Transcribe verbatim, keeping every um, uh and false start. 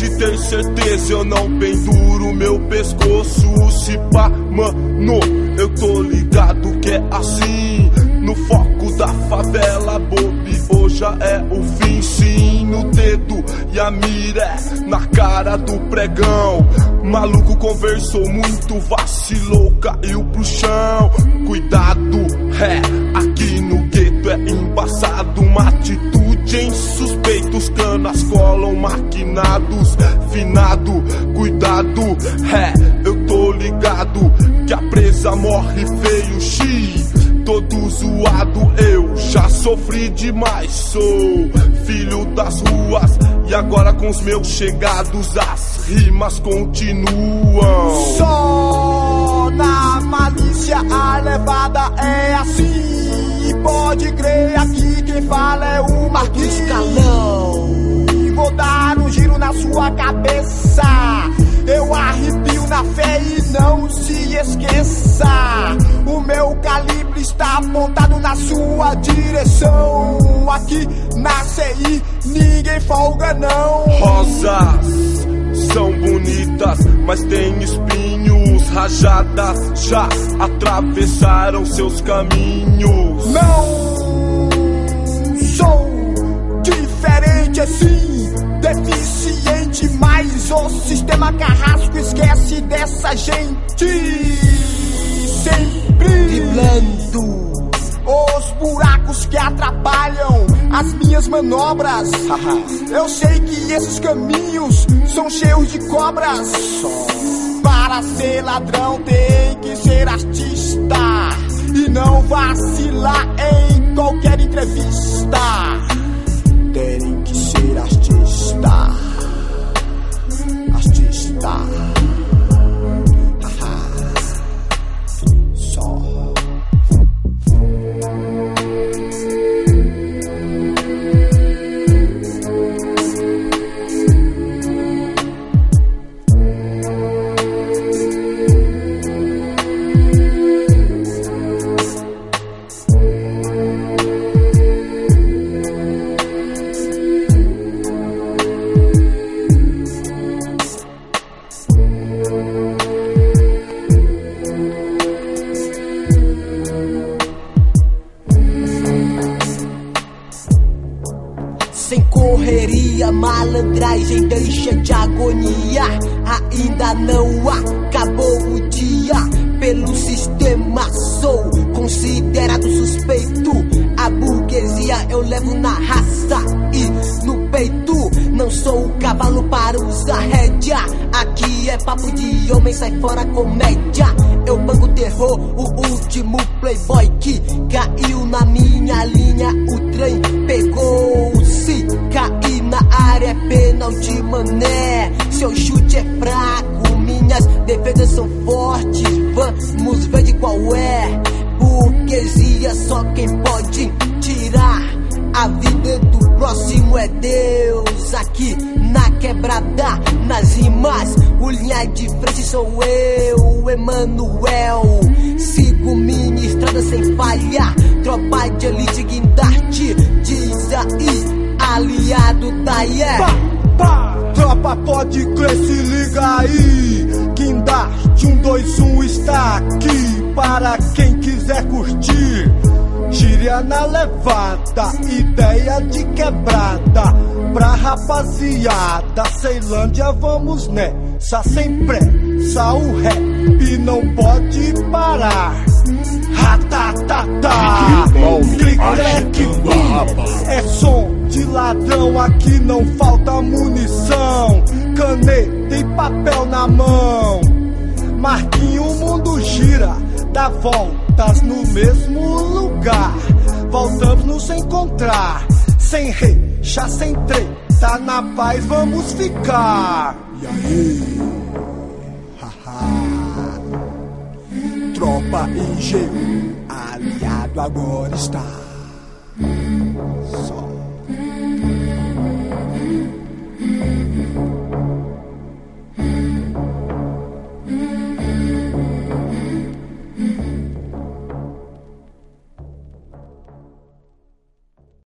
pode ter certeza, eu não penduro meu pescoço. Se pá, mano, eu tô ligado que é assim. No foco da favela, bobeou já é o fim. Sim, no dedo e a mira na cara do pregão. Maluco conversou muito, vacilou, caiu pro chão. Cuidado, é, aqui no gueto é embaçado. Uma atitude em suspeitos, canas colam maquinados. Finado, cuidado, é, eu tô ligado que a presa morre feio, xi. Todo zoado, eu já sofri demais. Sou filho das ruas e agora com os meus chegados as rimas continuam. Só na malícia a levada é assim. E pode crer, aqui quem fala é o Marquinhos Calão. E vou dar um giro na sua cabeça. Eu arrepio na fé e não se esqueça. O meu calibre está apontado na sua direção. Aqui na C I ninguém folga não. Rosas são bonitas, mas tem espinhos. Rajadas já atravessaram seus caminhos. Não sou diferente assim, deficiente, mas o sistema carrasco esquece dessa gente. Sempre driblando os buracos que atrapalham as minhas manobras. Eu sei que esses caminhos são cheios de cobras. Para ser ladrão tem que ser artista e não vacilar em qualquer entrevista. Tem que ser artista. Artista. Só. Sem correria, malandragem deixa de agonia. Ainda não acabou o dia. Pelo sistema sou considerado suspeito. A burguesia eu levo na raça e no peito. Não sou o cavalo para usar rédea. Aqui é papo de homem, sai fora comédia. Eu banco terror, o último playboy que caiu na minha linha. O trem pegou-se, cair na área é pênalti, mané. Seu chute é fraco, minhas defesas são fortes. Vamos ver de qual é. Burguesia só quem pode tirar a vida do próximo é Deus. Aqui na quebrada, nas rimas, o linha de frente sou eu, Emanuel. Sigo minha estrada sem falha, tropa de elite guindaste. Diz aí, aliado da yeah. Pá, pá. Tropa pode crer, se liga aí. Guindaste um dois um está aqui para quem quiser curtir. Gíria na levada, ideia de quebrada. Pra rapaziada, Ceilândia vamos nessa. Sem pressa, o rap não pode parar. Ratatatá, clic-clec, é som de ladrão. Aqui não falta munição, caneta e papel na mão. Marquinho, o mundo gira, dá voltas no mesmo lugar. Voltamos nos encontrar, sem recha, sem treta, na paz vamos ficar. E aí? Haha. Tropa I G, aliado agora está.